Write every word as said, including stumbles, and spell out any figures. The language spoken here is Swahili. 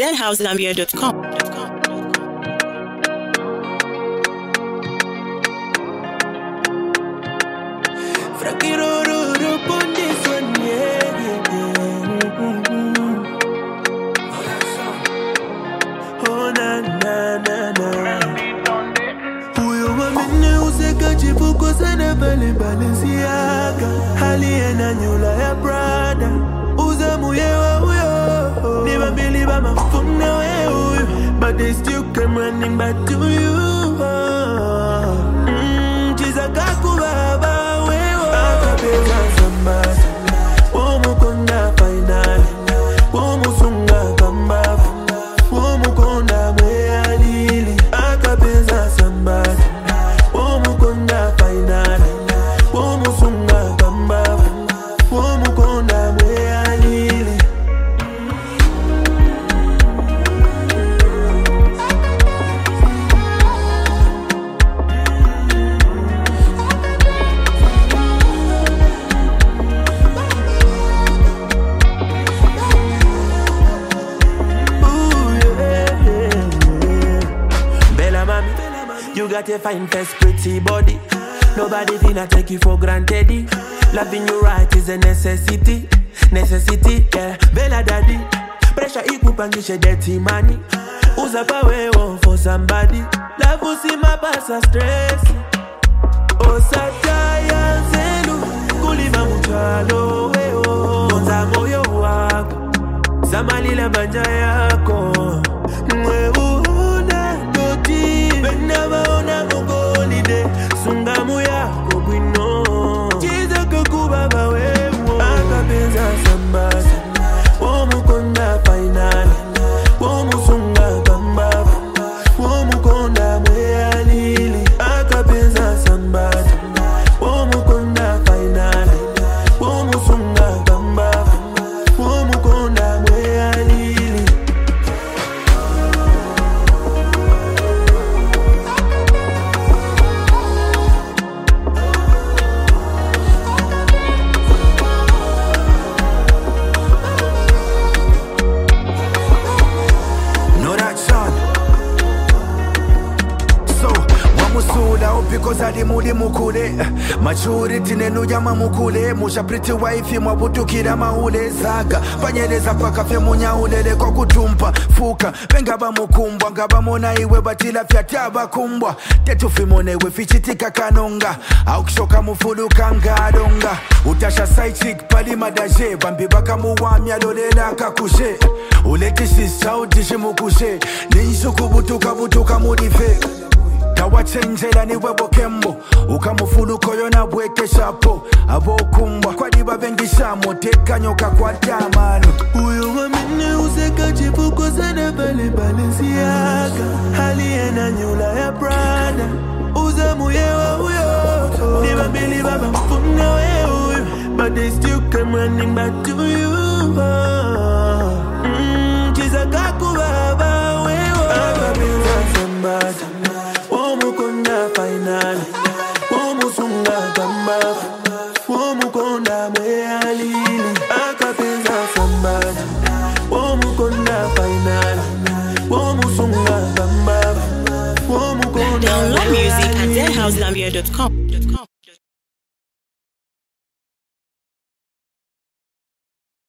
z house gambia dot com. Frankie ro ro ro pon this one, yeah, yeah, yeah. Oh na na na na. Uyo wamene useka chipuko sana pale Balenciaga. Hali ena nyula ya Prada. Uza muyewa uyo. Never believe I'm a phone now, uyo. But they still come running back to you. Mmm, chiza kaku baba wewa. Akapeza samba. Omu konda final. Omu sunga kamba. Omu konda mwea lili. Akapeza samba. Omu konda final. Omu sunga kamba. Omu konda mwea lili. You got a fine face, pretty body. Nobody finna take you for granted. Loving you right is a necessity. Necessity, yeah. Bella daddy. Pressure equal pangisha dirty money. Uza pawewo for somebody. Love usi mapasa stress. Osataya zelu. Kuliva mchalo weo. Monza moyo wako. Zamalila banja yako. Mwehu. Never on a holiday, Sungamu ya Kobino. Chiza kukuba bawe, akapeza samba. Omu konda final, omu sunga kamba. Omu konda mwea lili, akapeza samba. Omu konda final, omu sunga kamba. Omu konda mwea lili. Because I mudi mukule maturity nenu jama mukule musha pretty wife mwabutukira maule zaga panyeleza paka fe munyaulele kwa kutumpa fuka bengaba mukumbwa ngaba mona iwe batila fyataba kumbwa tetu fimone we fichitika kanonga au kishoka mufuluka ngadonga utasha side chick pali madaje bambi baka muwamya lolela kakushe uleti sisa utishi mukushe nishu kubutuka butuka mudife Kawachenjela ni webo kembo ukamufuluko yona bweke shapo abokumbwa kwa diba bengisha moteka nyoka kwa damano uyo wamene useka chipuko sana pale Balenciaga hali ena nyula ya Prada uza muyewa uyo never believe I'm a phone now uyo but they still come running back to you mmm chiza kaku baba wewa akapeza somebody Omu konda final, omu sunga kamba, omu konda mwea lili, akapeza samba. Omu konda final, omu sunga kamba, omu konda mwea lili. Download music at z house gambia dot com.